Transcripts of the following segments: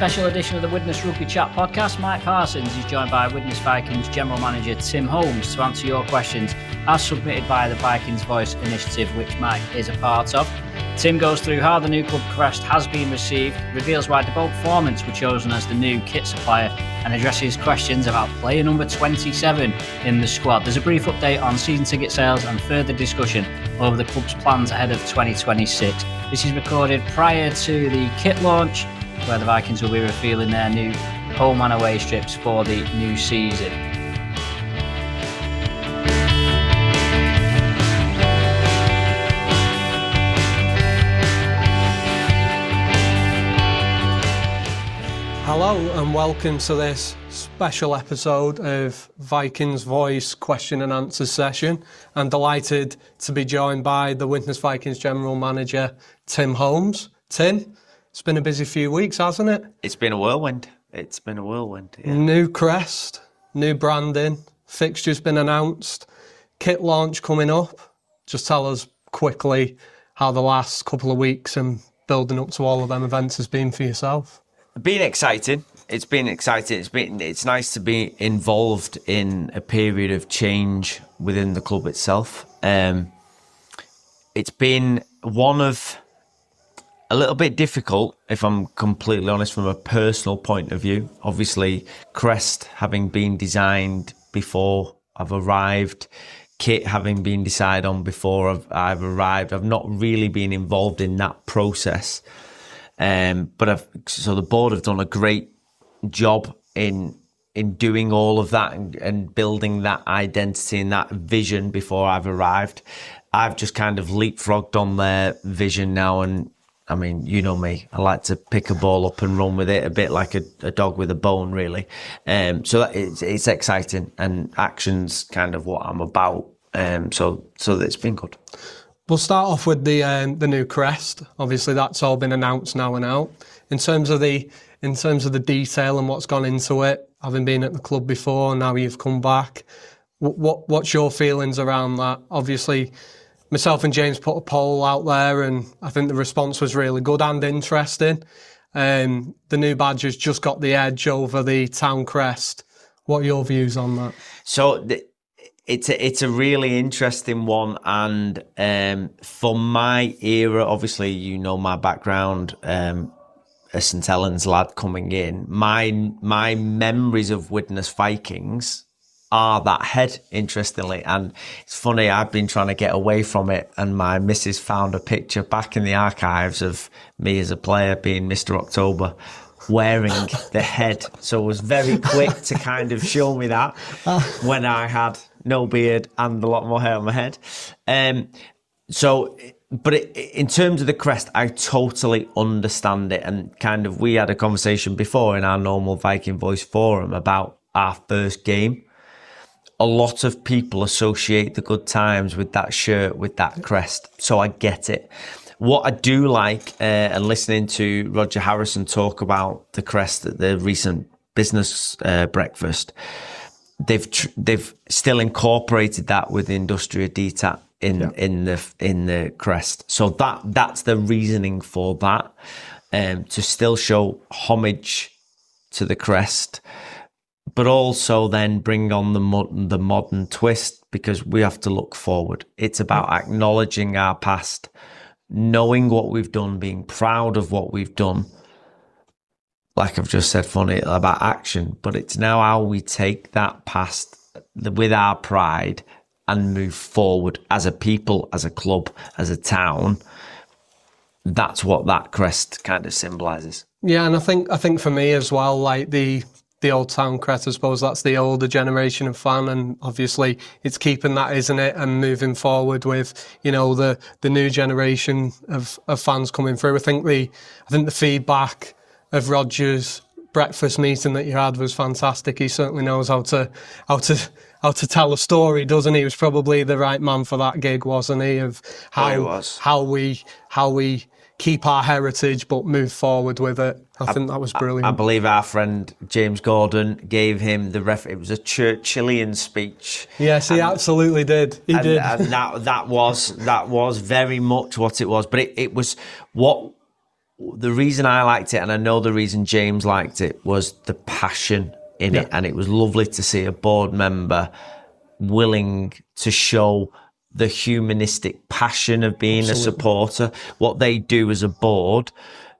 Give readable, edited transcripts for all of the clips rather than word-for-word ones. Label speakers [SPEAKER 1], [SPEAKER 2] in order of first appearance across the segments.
[SPEAKER 1] special edition of the Widnes Rugby Chat podcast. Mike Parsons is joined by Widnes Vikings General Manager Tim Holmes to answer your questions as submitted by the Vikings Voice initiative, which Mike is a part of. Tim goes through how the new club crest has been received, reveals why De Bolt Performance were chosen as the new kit supplier, and addresses questions about player number 27 in the squad. There's a brief update on season ticket sales and further discussion over the club's plans ahead of 2026. This is recorded prior to the kit launch, where the Vikings will be revealing their new home and away strips for the new season.
[SPEAKER 2] Hello and welcome to this special episode of Vikings Voice question and answer session. I'm delighted to be joined by the Widnes Vikings General Manager Tim Holmes. Tim, it's been a busy few weeks, hasn't it?
[SPEAKER 3] It's been a whirlwind. Yeah.
[SPEAKER 2] New crest, new branding, fixtures been announced, kit launch coming up. Just tell us quickly how the last couple of weeks and building up to all of them events has been for yourself.
[SPEAKER 3] It's been exciting. It's nice to be involved in a period of change within the club itself. It's been one of a little bit difficult, if I'm completely honest, from a personal point of view. Obviously, crest having been designed before I've arrived, kit having been decided on before I've arrived. I've not really been involved in that process. So the board have done a great job in doing all of that and building that identity and that vision before I've arrived. I've just kind of leapfrogged on their vision now, and I mean, you know me, I like to pick a ball up and run with it, a bit like a dog with a bone, really. So it's exciting, and action's kind of what I'm about. So it's been good.
[SPEAKER 2] We'll start off with the new crest. Obviously, that's all been announced now and out. In terms of the detail and what's gone into it, having been at the club before, now you've come back. What's your feelings around that? Obviously, myself and James put a poll out there, and I think the response was really good and interesting. The new badge has just got the edge over the town crest. What are your views on that?
[SPEAKER 3] So it's a really interesting one, and for my era, obviously you know my background, a St Helens lad coming in. My memories of Widnes Vikings are that head, interestingly, and it's funny, I've been trying to get away from it, and my missus found a picture back in the archives of me as a player being Mr. October, wearing the head. So it was very quick to kind of show me that when I had no beard and a lot more hair on my head. But in terms of the crest, I totally understand it. And kind of, we had a conversation before in our normal Viking Voice forum about our first game. A lot of people associate the good times with that shirt, with that crest. So I get it. What I do like, and listening to Roger Harrison talk about the crest at the recent business breakfast, they've still incorporated that with Industria DTAT in the crest. So that's the reasoning for that, to still show homage to the crest, but also then bring on the modern twist, because we have to look forward. It's about acknowledging our past, knowing what we've done, being proud of what we've done. Like I've just said, funny about action, but it's now how we take that past with our pride and move forward as a people, as a club, as a town. That's what that crest kind of symbolises.
[SPEAKER 2] Yeah, and I think for me as well, like the old town crest, I suppose that's the older generation of fan, and obviously it's keeping that, isn't it, and moving forward with, you know, the new generation of fans coming through. I think the feedback of Roger's breakfast meeting that you had was fantastic. He certainly knows how to tell a story, doesn't he? He was probably the right man for that gig, wasn't he? Of how we keep our heritage but move forward with it. I think that was brilliant.
[SPEAKER 3] I believe our friend James Gordon gave him it was a Churchillian speech.
[SPEAKER 2] Yes, he absolutely did. He did. And
[SPEAKER 3] that was very much what it was. But it was the reason I liked it, and I know the reason James liked it, was the passion in it. And it was lovely to see a board member willing to show the humanistic passion of being a supporter. What they do as a board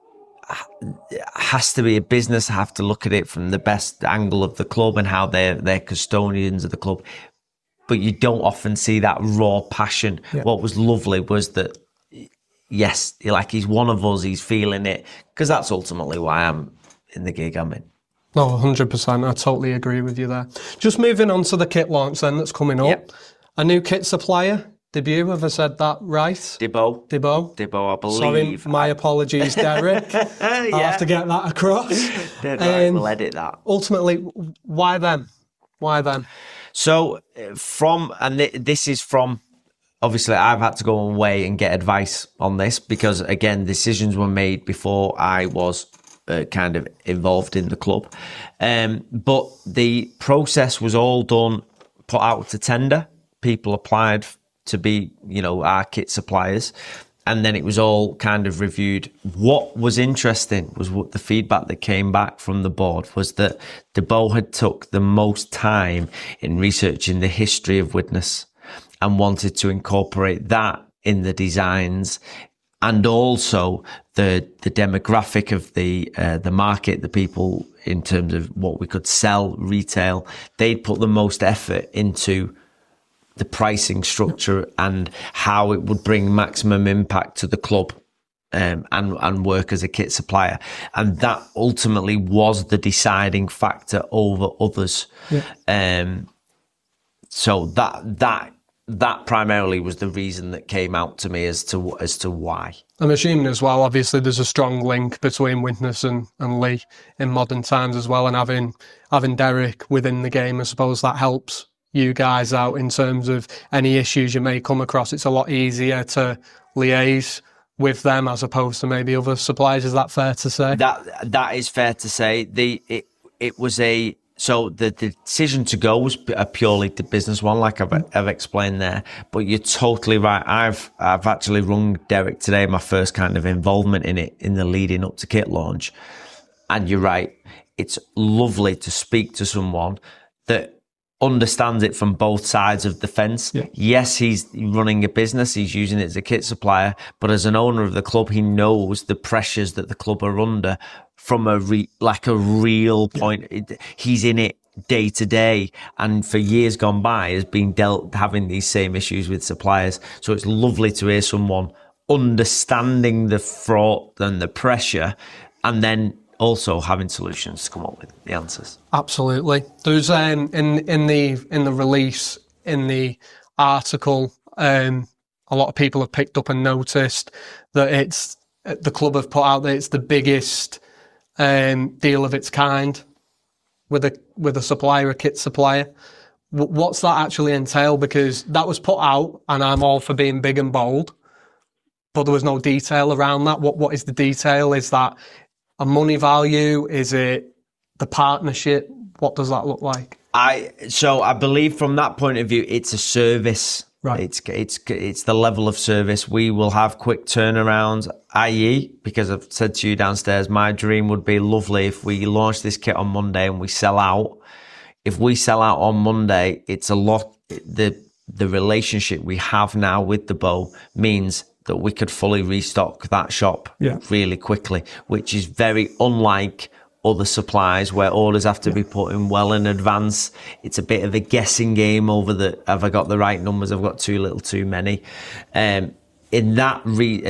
[SPEAKER 3] has to be a business, have to look at it from the best angle of the club and how they're custodians of the club. But you don't often see that raw passion. What was lovely was that, yes, like he's one of us, he's feeling it, because that's ultimately why I'm in the gig I'm in.
[SPEAKER 2] No, 100%. I totally agree with you there. Just moving on to the kit launch then that's coming up.
[SPEAKER 3] Yep.
[SPEAKER 2] A new kit supplier, debut, have I said that right?
[SPEAKER 3] Dibbo, I believe.
[SPEAKER 2] Sorry, my apologies, Derek. I'll have to get that across.
[SPEAKER 3] We'll edit that.
[SPEAKER 2] Ultimately, why them?
[SPEAKER 3] So this is from, obviously I've had to go away and get advice on this because, again, decisions were made before I was kind of involved in the club. But the process was all done, put out to tender. People applied to be, our kit suppliers. And then it was all kind of reviewed. What was interesting was what the feedback that came back from the board was that Dibbo had took the most time in researching the history of Widnes and wanted to incorporate that in the designs and also the demographic of the market, the people in terms of what we could sell, retail. They'd put the most effort into the pricing structure and how it would bring maximum impact to the club and work as a kit supplier. And that ultimately was the deciding factor over others. So that primarily was the reason that came out to me as to why.
[SPEAKER 2] I'm assuming as well, obviously there's a strong link between Widnes and Leigh in modern times as well, and having Derek within the game, I suppose that helps you guys out in terms of any issues you may come across. It's a lot easier to liaise with them as opposed to maybe other suppliers. Is that fair to say?
[SPEAKER 3] That is fair to say. So the decision to go was a purely the business one, like I've explained there. But you're totally right. I've actually rung Derek today, my first kind of involvement in it in the leading up to kit launch. And you're right. It's lovely to speak to someone that understands it from both sides of the fence. Yes, he's running a business, he's using it as a kit supplier, but as an owner of the club, he knows the pressures that the club are under from a real point. He's in it day to day, and for years gone by has been having these same issues with suppliers. So it's lovely to hear someone understanding the fraught and the pressure, and then also having solutions to come up with the answers.
[SPEAKER 2] Absolutely. There's in the release, in the article, a lot of people have picked up and noticed that it's the club have put out that it's the biggest deal of its kind with a supplier, a kit supplier. What's that actually entail? Because that was put out, and I'm all for being big and bold, but there was no detail around that. What is the detail? Is that a money value? Is it the partnership? What does that look like?
[SPEAKER 3] I believe from that point of view, it's a service. Right. It's the level of service. We will have quick turnarounds, i.e., because I've said to you downstairs, my dream would be lovely if we launch this kit on Monday and we sell out. If we sell out on Monday, it's a lot. The relationship we have now with Dibbo means that we could fully restock that shop really quickly, which is very unlike other supplies where orders have to be put in well in advance. It's a bit of a guessing game over have I got the right numbers? I've got too little, too many. In that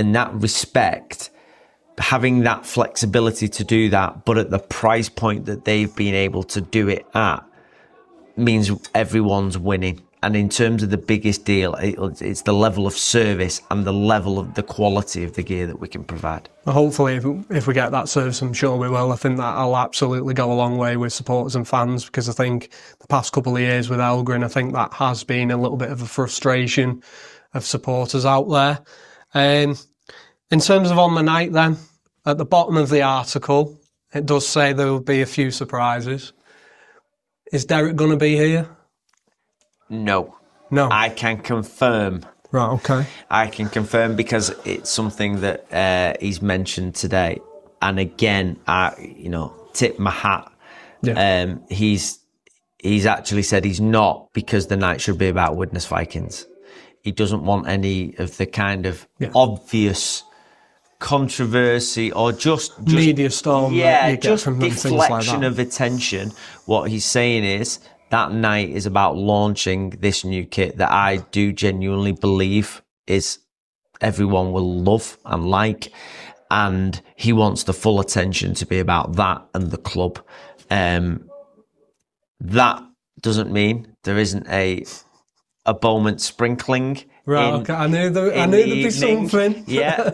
[SPEAKER 3] respect, having that flexibility to do that, but at the price point that they've been able to do it at, means everyone's winning. And in terms of the biggest deal, it's the level of service and the level of the quality of the gear that we can provide.
[SPEAKER 2] Hopefully, if we get that service, I'm sure we will. I think that'll absolutely go a long way with supporters and fans, because I think the past couple of years with Elgrin, I think that has been a little bit of a frustration of supporters out there. In terms of on the night then, at the bottom of the article, it does say there will be a few surprises. Is Derek going to be here?
[SPEAKER 3] No.
[SPEAKER 2] No.
[SPEAKER 3] I can confirm
[SPEAKER 2] Right, okay.
[SPEAKER 3] I can confirm because it's something that he's mentioned today. And again, tip my hat.
[SPEAKER 2] Yeah.
[SPEAKER 3] He's actually said he's not, because the night should be about Widnes Vikings. He doesn't want any of the kind of obvious controversy or just
[SPEAKER 2] media storm.
[SPEAKER 3] Just deflection of attention. What he's saying is that night is about launching this new kit that I do genuinely believe is everyone will love and like, and he wants the full attention to be about that and the club. That doesn't mean there isn't a Bowman sprinkling.
[SPEAKER 2] Right, okay. I knew there'd be something.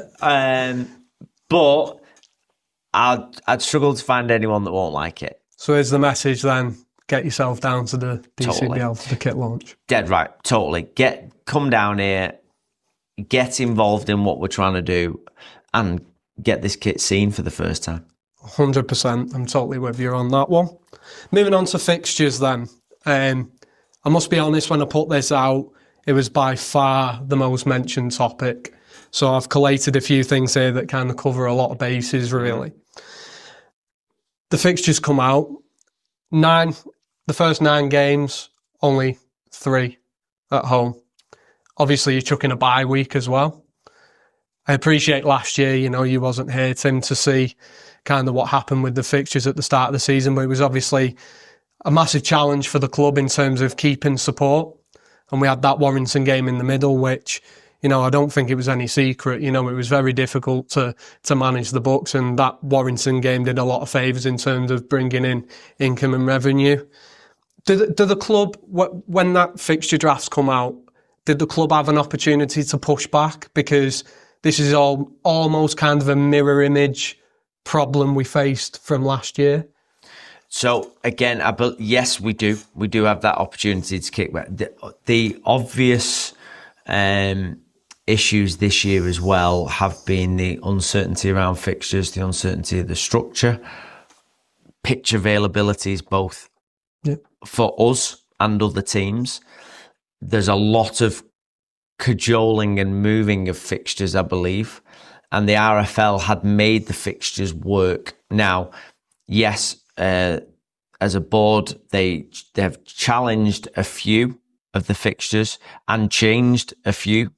[SPEAKER 3] But I'd struggle to find anyone that won't like it.
[SPEAKER 2] So is the message then, get yourself down to the DCBL for the kit launch?
[SPEAKER 3] Dead right, totally. Come down here, get involved in what we're trying to do, and get this kit seen for the first time.
[SPEAKER 2] 100%. I'm totally with you on that one. Moving on to fixtures then. I must be honest, when I put this out, it was by far the most mentioned topic. So I've collated a few things here that kind of cover a lot of bases, really. The fixtures come out. The first 9 games, only 3 at home. Obviously, you're chucking a bye week as well. I appreciate last year, you wasn't here, Tim, to see kind of what happened with the fixtures at the start of the season, but it was obviously a massive challenge for the club in terms of keeping support. And we had that Warrington game in the middle, which, I don't think it was any secret. It was very difficult to manage the books, and that Warrington game did a lot of favours in terms of bringing in income and revenue. Did the club, when that fixture drafts come out, did the club have an opportunity to push back? Because this is almost kind of a mirror image problem we faced from last year.
[SPEAKER 3] So again, yes, we do. We do have that opportunity to kick back. The obvious issues this year as well have been the uncertainty around fixtures, the uncertainty of the structure, pitch availabilities, both for us and other teams. There's a lot of cajoling and moving of fixtures, I believe, and the RFL had made the fixtures work. Now, yes, as a board, they have challenged a few of the fixtures and changed a few.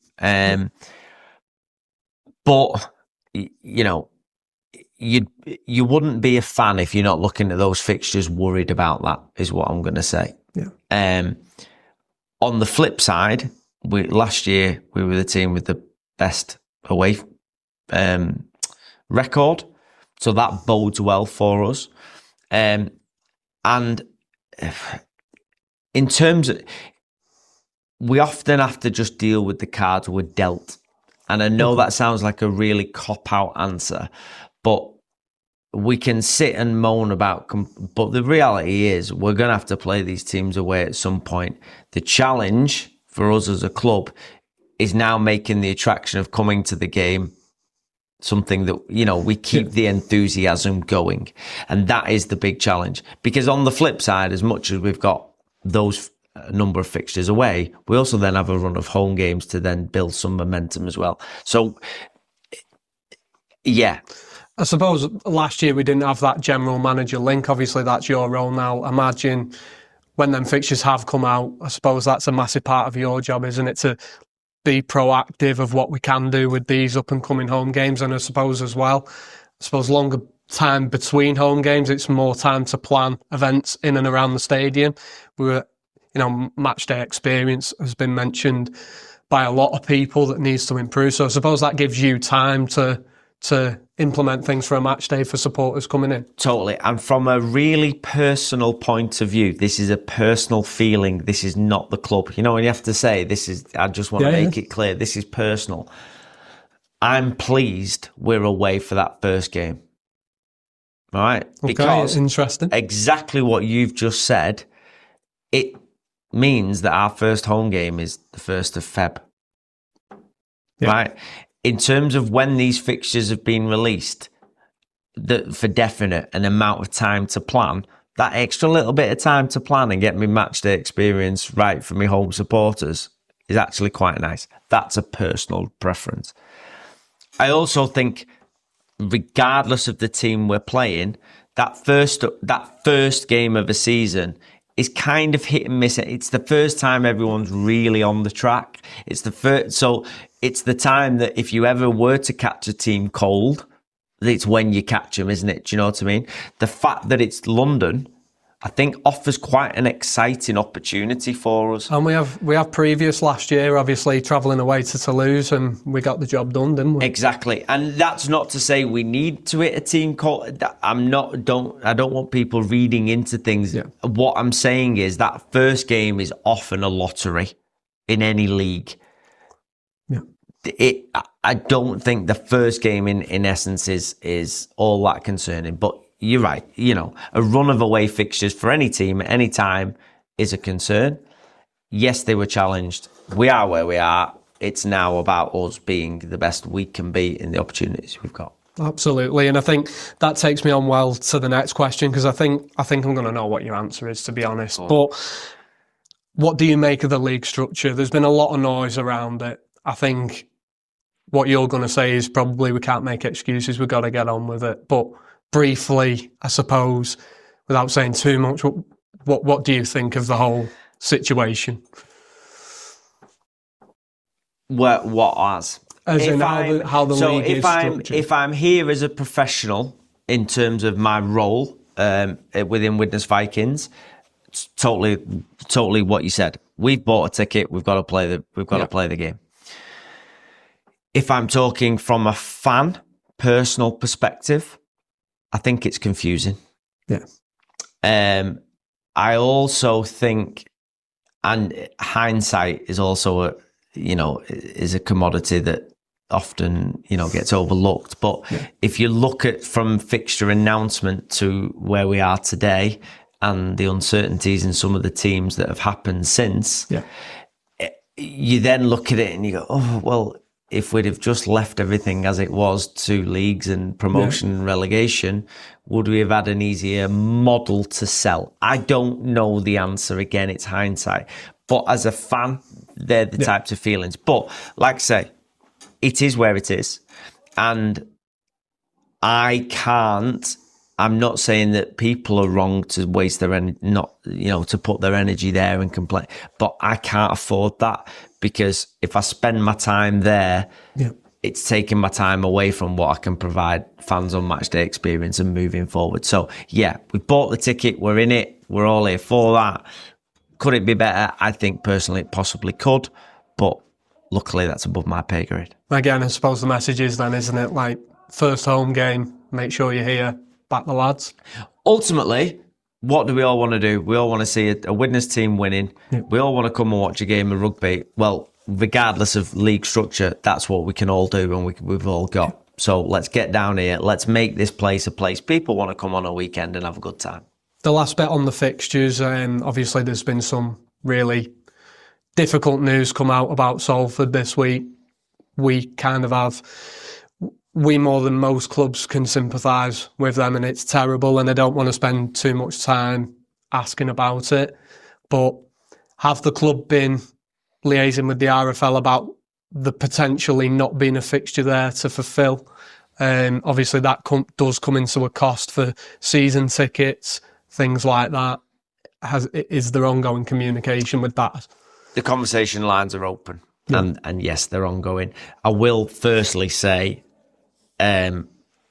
[SPEAKER 3] But you wouldn't be a fan if you're not looking at those fixtures worried about that, is what I'm going to say.
[SPEAKER 2] Yeah.
[SPEAKER 3] On the flip side, last year we were the team with the best away record, so that bodes well for us. And in terms of, we often have to just deal with the cards we're dealt. And I know that sounds like a really cop-out answer, but we can sit and moan about, but the reality is we're going to have to play these teams away at some point. The challenge for us as a club is now making the attraction of coming to the game something that, we keep the enthusiasm going. And that is the big challenge. Because on the flip side, as much as we've got those number of fixtures away, we also then have a run of home games to then build some momentum as well. So, yeah.
[SPEAKER 2] I suppose last year we didn't have that general manager link. Obviously, that's your role now. Imagine when them fixtures have come out, I suppose that's a massive part of your job, isn't it? To be proactive of what we can do with these up and coming home games. And I suppose as well, longer time between home games, it's more time to plan events in and around the stadium. Match day experience has been mentioned by a lot of people that needs to improve. So I suppose that gives you time to implement things for a match day for supporters coming in.
[SPEAKER 3] Totally. And from a really personal point of view, this is a personal feeling. This is not the club. And you have to say, I just want to make it clear, this is personal. I'm pleased we're away for that first game. All right? Because
[SPEAKER 2] interesting.
[SPEAKER 3] Exactly what you've just said, it means that our first home game is the 1st of Feb. Yeah. Right? In terms of when these fixtures have been released, for definite, an amount of time to plan, that extra little bit of time to plan and get me match day experience right for my home supporters is actually quite nice. That's a personal preference. I also think, regardless of the team we're playing, that first game of a season is kind of hit and miss. It's the first time everyone's really on the track. It's the time that if you ever were to catch a team cold, it's when you catch them, isn't it? Do you know what I mean? The fact that it's London, I think, offers quite an exciting opportunity for us.
[SPEAKER 2] And we have previous last year, obviously, travelling away to Toulouse, and we got the job done, didn't we?
[SPEAKER 3] Exactly. And that's not to say we need to hit a team call. I don't want people reading into things. Yeah. What I'm saying is that first game is often a lottery in any league. Yeah. I don't think the first game in essence is all that concerning, but you're right. A run of away fixtures for any team at any time is a concern. Yes, they were challenged. We are where we are. It's now about us being the best we can be in the opportunities we've got.
[SPEAKER 2] Absolutely. And I think that takes me on well to the next question, because I think I'm going to know what your answer is, to be honest. Oh. But what do you make of the league structure? There's been a lot of noise around it. I think what you're going to say is probably we can't make excuses. We've got to get on with it. But briefly, I suppose, without saying too much, what do you think of the whole situation?
[SPEAKER 3] What as
[SPEAKER 2] in how the league is structured?
[SPEAKER 3] If I'm here as a professional in terms of my role within Widnes Vikings, it's totally what you said. We've bought a ticket. We've got to play the game. If I'm talking from a personal perspective, I think it's confusing.
[SPEAKER 2] Yeah.
[SPEAKER 3] I also think, and hindsight is also is a commodity that often, gets overlooked. But if you look at from fixture announcement to where we are today and the uncertainties in some of the teams that have happened since, you then look at it and you go, oh, well, if we'd have just left everything as it was to leagues and promotion and relegation, would we have had an easier model to sell? I don't know the answer. Again, it's hindsight. But as a fan, they're the types of feelings. But like I say, it is where it is. And I'm not saying that people are wrong to waste their energy, to put their energy there and complain. But I can't afford that, because if I spend my time there, it's taking my time away from what I can provide fans on match day experience and moving forward. So we bought the ticket, we're in it, we're all here for that. Could it be better? I think personally it possibly could, but luckily that's above my pay grade. Again,
[SPEAKER 2] I suppose the message is then, isn't it, like, first home game, make sure you're here, back the lads.
[SPEAKER 3] Ultimately, what do we all want to do? We all want to see a Widnes team winning. Yeah. We all want to come and watch a game of rugby. Well, regardless of league structure, that's what we can all do, and we've all got. So let's get down here. Let's make this place a place people want to come on a weekend and have a good time.
[SPEAKER 2] The last bit on the fixtures, obviously there's been some really difficult news come out about Salford this week. We more than most clubs can sympathise with them, and it's terrible, and I don't want to spend too much time asking about it. But have the club been liaising with the RFL about the potentially not being a fixture there to fulfil? Obviously that does come into a cost for season tickets, things like that. Is there ongoing communication with that?
[SPEAKER 3] The conversation lines are open, and yes, they're ongoing. I will firstly say, I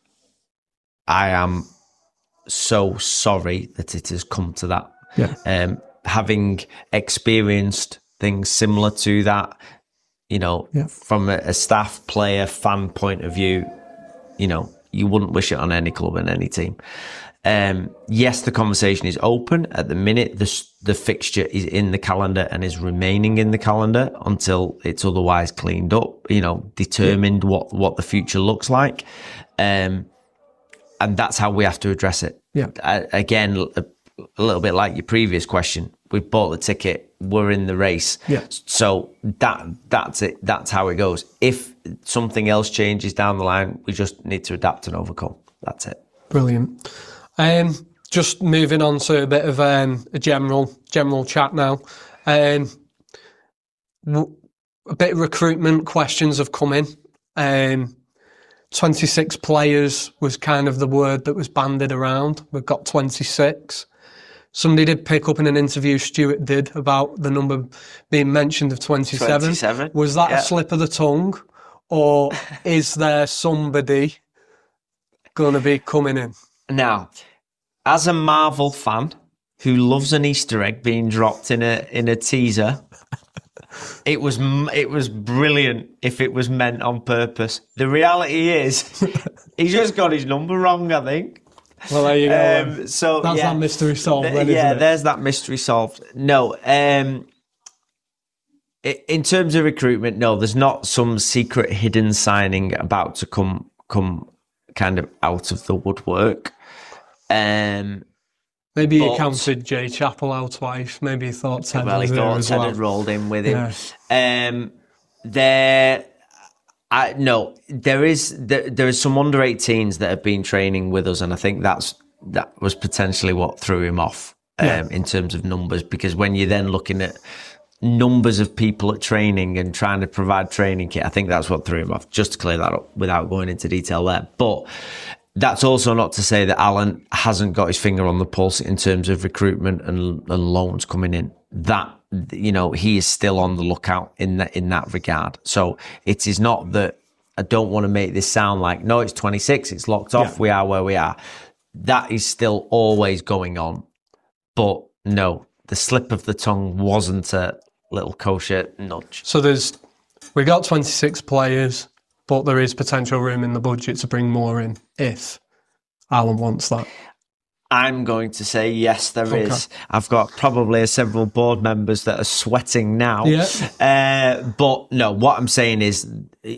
[SPEAKER 3] am so sorry that it has come to that. Yeah. Having experienced things similar to that, from a staff, player, fan point of view, you wouldn't wish it on any club and any team. Yes, the conversation is open. At the minute, the fixture is in the calendar and is remaining in the calendar until it's otherwise cleaned up, determined what the future looks like. And that's how we have to address it.
[SPEAKER 2] Yeah.
[SPEAKER 3] Again, a little bit like your previous question, we bought the ticket, we're in the race.
[SPEAKER 2] Yeah.
[SPEAKER 3] So that's it. That's how it goes. If something else changes down the line, we just need to adapt and overcome. That's it.
[SPEAKER 2] Brilliant. Just moving on to a bit of a general chat now. a bit of recruitment questions have come in. 26 players was kind of the word that was bandied around. We've got 26. Somebody did pick up in an interview, Stuart did, about the number being mentioned of 27.
[SPEAKER 3] 27.
[SPEAKER 2] Was that a slip of the tongue, or is there somebody going to be coming in?
[SPEAKER 3] Now, as a Marvel fan who loves an Easter egg being dropped in a teaser, it was brilliant if it was meant on purpose. The reality is, he just got his number wrong, I think.
[SPEAKER 2] Well, there you go.
[SPEAKER 3] So
[SPEAKER 2] that's that mystery solved. Then, isn't it?
[SPEAKER 3] There's that mystery solved. No, in terms of recruitment, no, there's not some secret hidden signing about to come kind of out of the woodwork.
[SPEAKER 2] Maybe he counted Jay Chappell out twice. Maybe he thought Ted was there as well.
[SPEAKER 3] Ted had rolled in with him.
[SPEAKER 2] Yeah.
[SPEAKER 3] There is some under 18s that have been training with us, and I think that was potentially what threw him off in terms of numbers, because when you're then looking at numbers of people at training and trying to provide training kit, I think that's what threw him off, just to clear that up without going into detail there. But that's also not to say that Alan hasn't got his finger on the pulse in terms of recruitment and loans coming in. That, he is still on the lookout in that regard. So it is not that, I don't want to make this sound like, no, it's 26, it's locked off, we are where we are. That is still always going on. But no, the slip of the tongue wasn't a little kosher nudge.
[SPEAKER 2] So we got 26 players, but there is potential room in the budget to bring more in if Alan wants that.
[SPEAKER 3] I'm going to say yes, there is. I've got probably several board members that are sweating now.
[SPEAKER 2] Yeah.
[SPEAKER 3] But no, what I'm saying is,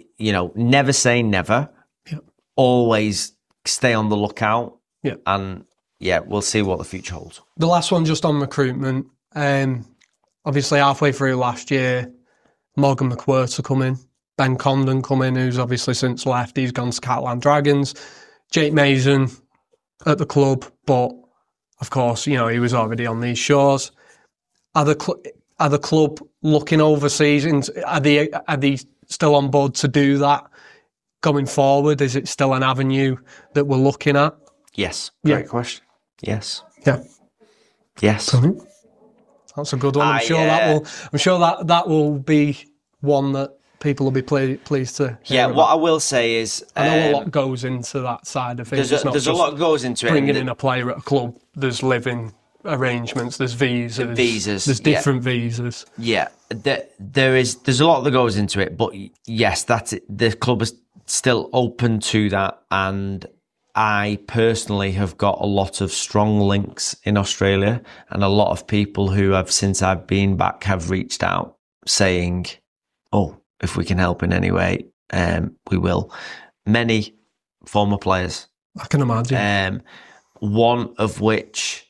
[SPEAKER 3] never say never.
[SPEAKER 2] Yeah.
[SPEAKER 3] Always stay on the lookout.
[SPEAKER 2] Yeah.
[SPEAKER 3] And we'll see what the future holds.
[SPEAKER 2] The last one just on recruitment. Obviously, halfway through last year, Morgan McWhirter come in. Ben Condon come in, who's obviously since left. He's gone to Catalan Dragons. Jake Mason at the club, but of course, he was already on these shores. Are the club looking overseas? Are they still on board to do that going forward? Is it still an avenue that we're looking at?
[SPEAKER 3] Yes. Great question. Yes.
[SPEAKER 2] Yeah.
[SPEAKER 3] Yes.
[SPEAKER 2] Brilliant. That's a good one. I'm sure that will be one that people will be pleased to hear about.
[SPEAKER 3] What I will say is,
[SPEAKER 2] I know a lot goes into that side of things.
[SPEAKER 3] There's a lot goes into it.
[SPEAKER 2] Bringing in a player at a club, there's living arrangements, there's visas, there's different visas.
[SPEAKER 3] Yeah, there's a lot that goes into it, but yes, that's it. The club is still open to that, and I personally have got a lot of strong links in Australia, and a lot of people who have, since I've been back, have reached out saying, "Oh, if we can help in any way, we will." Many former players,
[SPEAKER 2] I can imagine.
[SPEAKER 3] One of which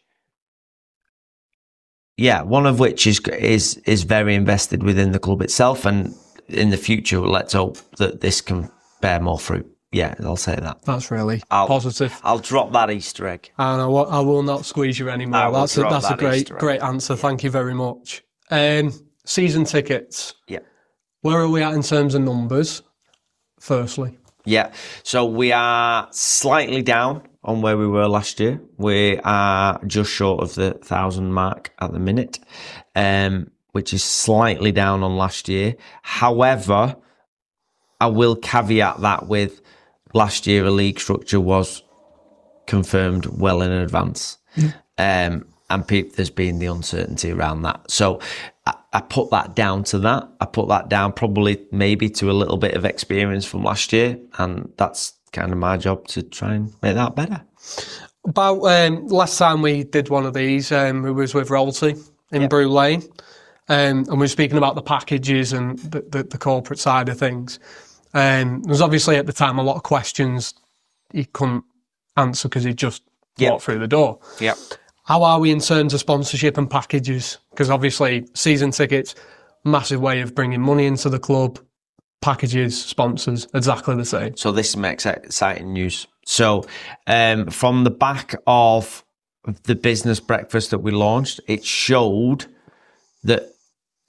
[SPEAKER 3] is very invested within the club itself, and in the future, let's hope that this can bear more fruit. Yeah, I'll say that.
[SPEAKER 2] That's really positive.
[SPEAKER 3] I'll drop that Easter egg.
[SPEAKER 2] And I will not squeeze you anymore. That's a great answer. Thank you very much. Season tickets.
[SPEAKER 3] Yeah.
[SPEAKER 2] Where are we at in terms of numbers, firstly?
[SPEAKER 3] Yeah, so we are slightly down on where we were last year. We are just short of the 1,000 mark at the minute, which is slightly down on last year. However, I will caveat that with last year a league structure was confirmed well in advance. And there's been the uncertainty around that. So I put that down to that. I put that down probably maybe to a little bit of experience from last year. And that's kind of my job to try and make that better.
[SPEAKER 2] About last time we did one of these, we was with Rolty in Brew Lane. And we were speaking about the packages and the corporate side of things. There was obviously at the time a lot of questions he couldn't answer because he just walked through the door.
[SPEAKER 3] Yeah.
[SPEAKER 2] How are we in terms of sponsorship and packages? Because obviously season tickets, massive way of bringing money into the club. Packages, sponsors, exactly the same.
[SPEAKER 3] So this is my exciting news. So from the back of the business breakfast that we launched, it showed that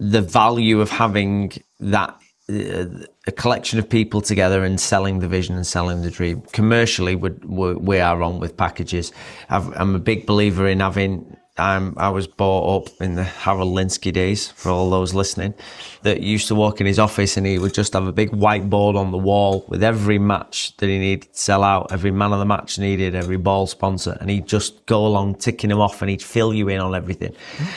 [SPEAKER 3] the value of having that a collection of people together and selling the vision and selling the dream. Commercially, we are on with packages. I'm a big believer in having. I was brought up in the Harold Linsky days, for all those listening, that used to walk in his office and he would just have a big whiteboard on the wall with every match that he needed to sell out, every man of the match needed, every ball sponsor, and he'd just go along ticking them off and he'd fill you in on everything.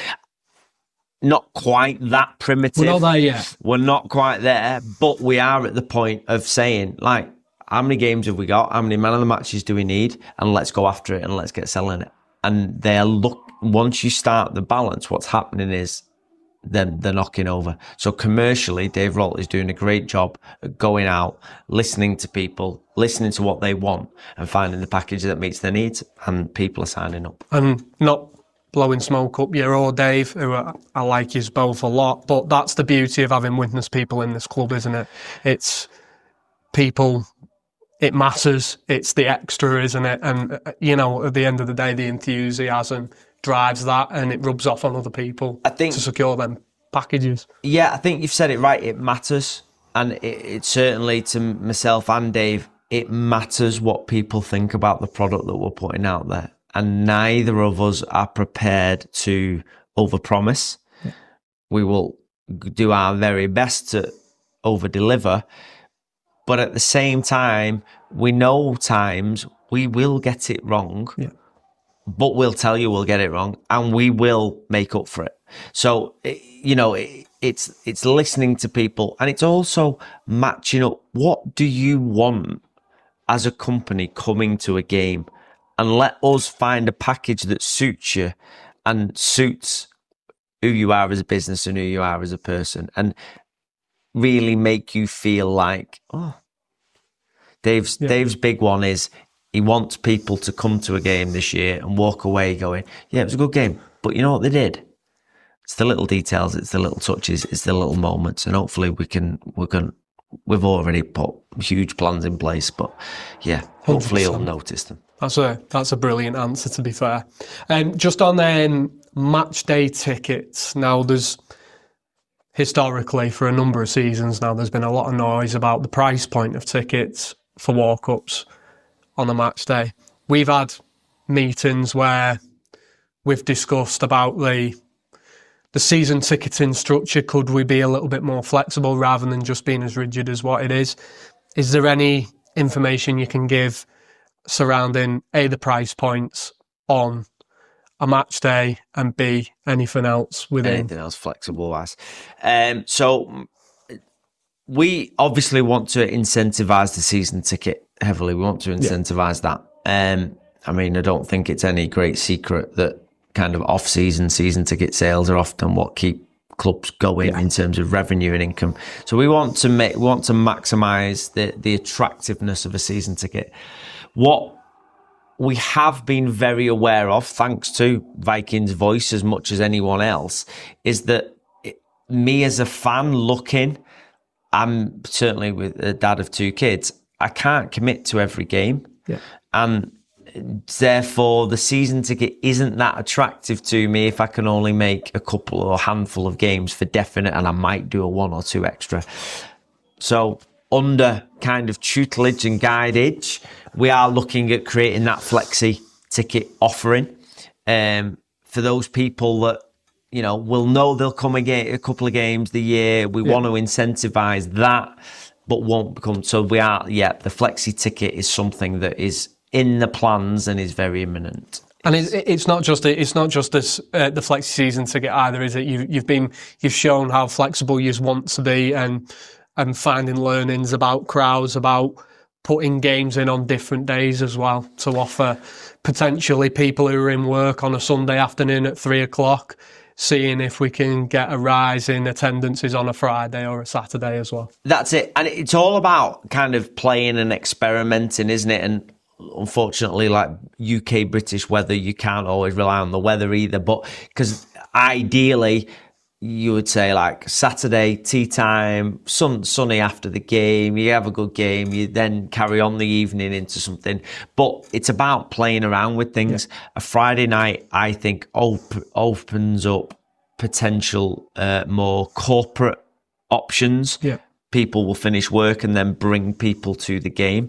[SPEAKER 3] Not quite that primitive.
[SPEAKER 2] We're not there yet.
[SPEAKER 3] We're not quite there, but we are at the point of saying, like, how many games have we got? How many man of the matches do we need? And let's go after it and let's get selling it. And once you start the balance, what's happening is they're knocking over. So commercially, Dave Rolt is doing a great job at going out, listening to people, listening to what they want and finding the package that meets their needs, and people are signing up.
[SPEAKER 2] And not blowing smoke up your own Dave, who I like you both a lot, but that's the beauty of having witness people in this club, isn't it? It's people, it matters, it's the extra, isn't it? And, you know, at the end of the day, the enthusiasm drives that and it rubs off on other people, I think, to secure them packages.
[SPEAKER 3] Yeah, I think you've said it right, it matters. And it certainly, to myself and Dave, it matters what people think about the product that we're putting out there. And neither of us are prepared to overpromise. Yeah. We will do our very best to overdeliver. But at the same time, we know times we will get it wrong. Yeah. But we'll tell you we'll get it wrong and we will make up for it. So, you know, it's listening to people, and it's also matching up. What do you want as a company coming to a game? And let us find a package that suits you and suits who you are as a business and who you are as a person, and really make you feel like, oh, Dave's big one is he wants people to come to a game this year and walk away going, yeah, it was a good game. But you know what they did? It's the little details, it's the little touches, it's the little moments, and hopefully we've already put huge plans in place, but yeah, hopefully 100%. You'll notice them.
[SPEAKER 2] That's a brilliant answer, to be fair. Just on match day tickets, now there's historically for a number of seasons now there's been a lot of noise about the price point of tickets for walk-ups on a match day. We've had meetings where we've discussed about the season ticketing structure. Could we be a little bit more flexible rather than just being as rigid as what it is? Is there any information you can give surrounding A, the price points on a match day, and B, anything else within?
[SPEAKER 3] Anything else flexible wise. So we obviously want to incentivise the season ticket heavily. We want to incentivise that. I mean, I don't think it's any great secret that kind of off-season season ticket sales are often what keep clubs going in terms of revenue and income. So we want to maximise the attractiveness of a season ticket. What we have been very aware of, thanks to Vikings Voice as much as anyone else, is that me as a fan looking, I'm certainly with a dad of 2 kids, I can't commit to every game. Yeah. And therefore, the season ticket isn't that attractive to me if I can only make a couple or a handful of games for definite, and I might do a 1 or 2 extra. So under kind of tutelage and guidance, we are looking at creating that flexi ticket offering for those people that, you know, will know they'll come a couple of games the year. We want to incentivize that, but won't become. So the flexi ticket is something that is in the plans and is very imminent.
[SPEAKER 2] And it's not just this the flexi season ticket either, is it? You've shown how flexible you want to be and finding learnings about crowds, about putting games in on different days as well, to offer potentially people who are in work on a Sunday afternoon at 3:00, seeing if we can get a rise in attendances on a Friday or a Saturday as well.
[SPEAKER 3] That's it. And it's all about kind of playing and experimenting, isn't it? And unfortunately, like UK British weather, you can't always rely on the weather either. But because ideally, you would say like Saturday, tea time, sunny after the game, you have a good game, you then carry on the evening into something. But it's about playing around with things. Yeah. A Friday night, I think, opens up potential more corporate options.
[SPEAKER 2] Yeah.
[SPEAKER 3] People will finish work and then bring people to the game.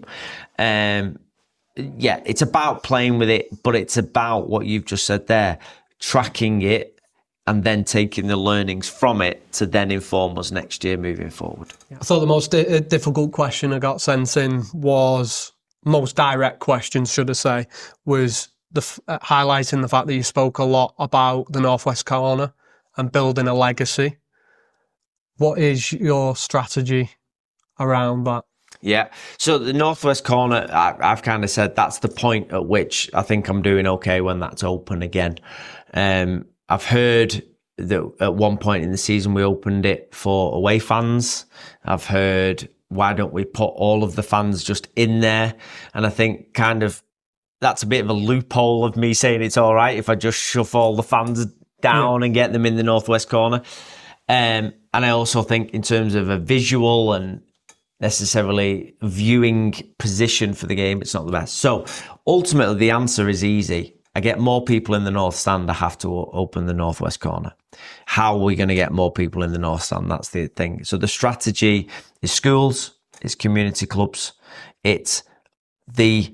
[SPEAKER 3] It's about playing with it, but it's about what you've just said there, tracking it and then taking the learnings from it to then inform us next year moving forward.
[SPEAKER 2] I thought the most difficult question I got sent in was, most direct question, should I say, was highlighting the fact that you spoke a lot about the Northwest Corner and building a legacy. What is your strategy around that?
[SPEAKER 3] Yeah, so the Northwest Corner, I've kind of said that's the point at which I think I'm doing okay when that's open again. I've heard that at one point in the season we opened it for away fans. I've heard, why don't we put all of the fans just in there? And I think kind of that's a bit of a loophole of me saying it's all right if I just shove all the fans down and get them in the Northwest Corner. And I also think in terms of a visual and necessarily viewing position for the game, it's not the best. So ultimately the answer is easy. I get more people in the North Stand, I have to open the Northwest Corner. How are we going to get more people in the North Stand? That's the thing. So the strategy is schools, it's community clubs, it's the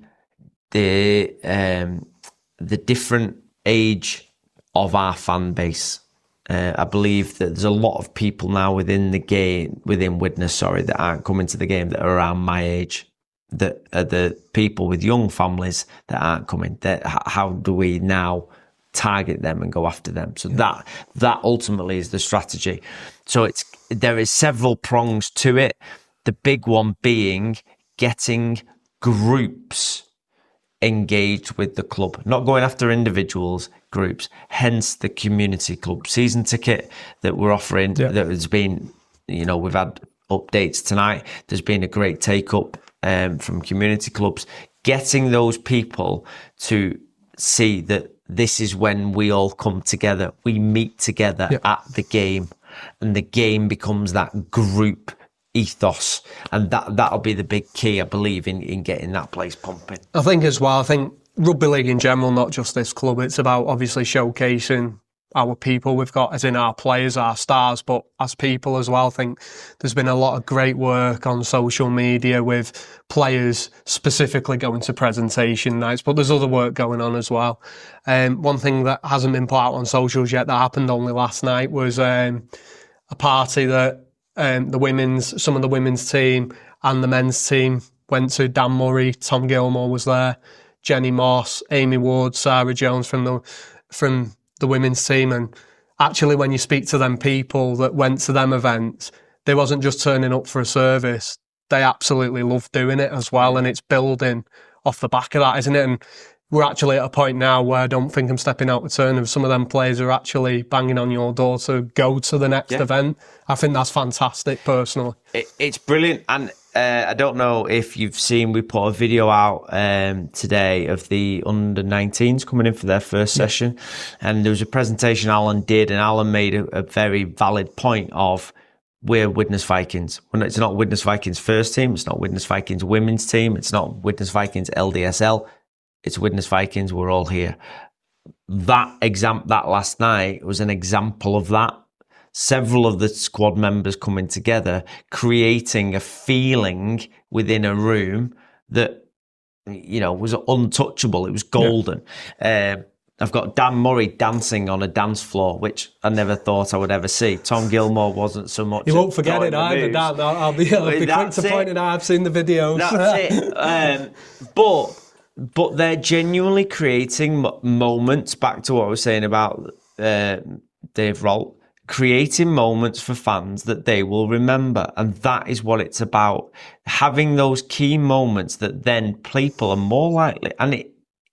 [SPEAKER 3] different age of our fan base. I believe that there's a lot of people now within Widnes, that aren't coming to the game that are around my age. That are the people with young families that aren't coming. How do we now target them and go after them? So that ultimately is the strategy. So there is several prongs to it. The big one being getting groups engaged with the club, not going after individuals, groups. Hence the community club season ticket that we're offering. That has been, we've had updates tonight. There's been a great take up from community clubs, getting those people to see that this is when we all come together. We meet together at the game, and the game becomes that group ethos, and that'll be the big key, I believe, in getting that place pumping.
[SPEAKER 2] I think as well, rugby league in general, not just this club, it's about obviously showcasing our people we've got, as in our players, our stars, but as people as well. I think there's been a lot of great work on social media with players specifically going to presentation nights, but there's other work going on as well. One thing that hasn't been put out on socials yet that happened only last night was a party that some of the women's team and the men's team went to. Dan Murray, Tom Gilmore was there, Jenny Moss, Amy Ward, Sarah Jones from the women's team. And actually, when you speak to them people that went to them events, they wasn't just turning up for a service. They absolutely love doing it as well. And it's building off the back of that, isn't it? And we're actually at a point now where I don't think I'm stepping out the turn of some of them players are actually banging on your door to go to the next event. I think that's fantastic, personally.
[SPEAKER 3] It's brilliant. And I don't know if you've seen, we put a video out today of the under-19s coming in for their first session. And there was a presentation Alan did, and Alan made a very valid point of, we're Widnes Vikings. It's not Widnes Vikings first team. It's not Widnes Vikings women's team. It's not Widnes Vikings LDSL. It's Widnes Vikings. We're all here. That last night was an example of that. Several of the squad members coming together, creating a feeling within a room that, was untouchable. It was golden. I've got Dan Murray dancing on a dance floor, which I never thought I would ever see. Tom Gilmore wasn't so much.
[SPEAKER 2] You won't forget it either, Dan. I'll be quick to point it out. I've seen the videos.
[SPEAKER 3] That's it. But they're genuinely creating moments, back to what I was saying about Dave Rolt, creating moments for fans that they will remember. And that is what it's about. Having those key moments that then people are more likely, and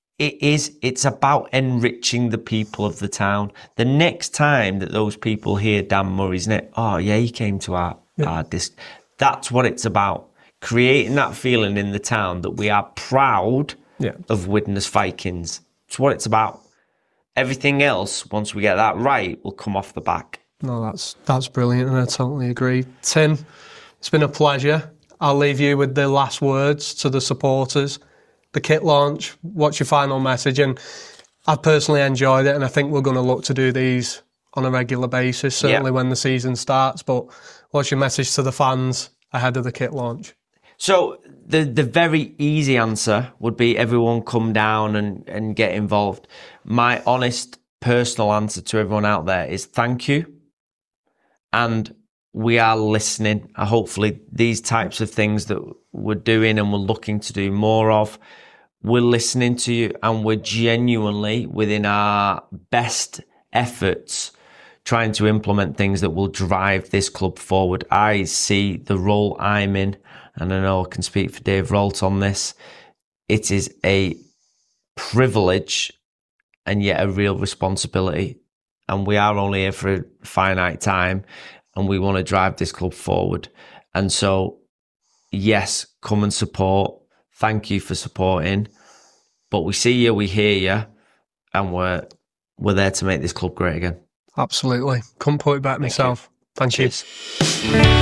[SPEAKER 3] it's about enriching the people of the town. The next time that those people hear Dan Murray's name, he came to our disc. That's what it's about. Creating that feeling in the town that we are proud of Widnes Vikings. It's what it's about. Everything else, once we get that right, will come off the back.
[SPEAKER 2] No, that's brilliant, and I totally agree. Tim, it's been a pleasure. I'll leave you with the last words to the supporters. The kit launch, what's your final message? And I've personally enjoyed it, and I think we're going to look to do these on a regular basis, certainly when the season starts. But what's your message to the fans ahead of the kit launch?
[SPEAKER 3] So the very easy answer would be everyone come down and get involved. My honest personal answer to everyone out there is thank you. And we are listening. Hopefully these types of things that we're doing and we're looking to do more of, we're listening to you, and we're genuinely, within our best efforts, trying to implement things that will drive this club forward. I see the role I'm in, and I know I can speak for Dave Rolt on this. It is a privilege and yet a real responsibility. And we are only here for a finite time, and we want to drive this club forward. And so, yes, come and support. Thank you for supporting. But we see you, we hear you, and we're there to make this club great again.
[SPEAKER 2] Absolutely. Couldn't put it better myself. Thank you.